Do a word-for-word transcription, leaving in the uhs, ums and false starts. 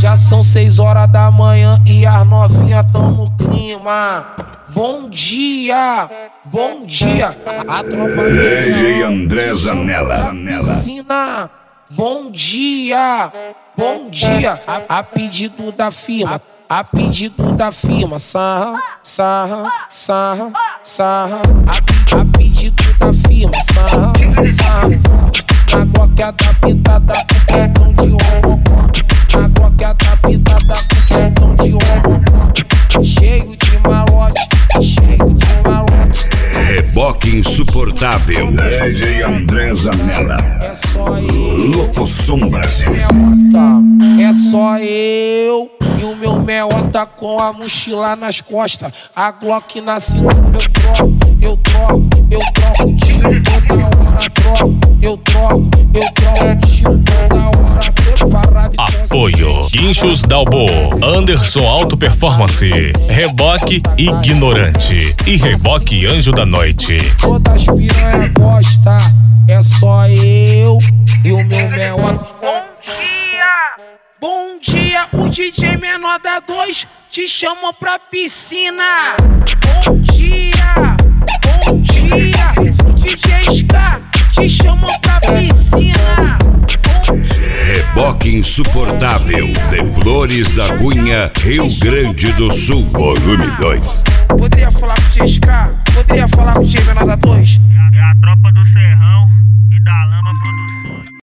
Já são seis horas da manhã e as novinhas tão no clima. Bom dia, bom dia. A tropa D J André Zanella. Piscina. Bom dia, bom dia. A, a pedido da firma, a pedido da firma. Sarra, sarra, sarra, sarra. A, a pedido da firma. Sarra, sarra. Na glock adaptada com cartão de robocó. Na glock adaptada com cartão de robocó. Cheio de malote, cheio de malote. Reboque insuportável. D J André Zanella. É só eu. Locosom Brasil. É só eu e o meu meota com a mochila nas costas. A Glock na cintura eu troco, eu troco, eu troco tiro toda hora, troco, eu troco, eu troco tiro toda hora, preparado e Apoio Guinchos Dalbo, Anderson Auto Performance, Reboque Ignorante e Reboque Anjo da Noite. Todas as piranha gosta, é só eu e o meu meota. Bom dia, o D J menor da dois te chama pra piscina. Bom dia, bom dia, o D J Ska te chama pra piscina. Reboque insuportável de Flores da Cunha, Rio Grande do Sul, volume dois. Poderia falar com o D J Ska? Poderia falar com o D J menor da dois? É a tropa do C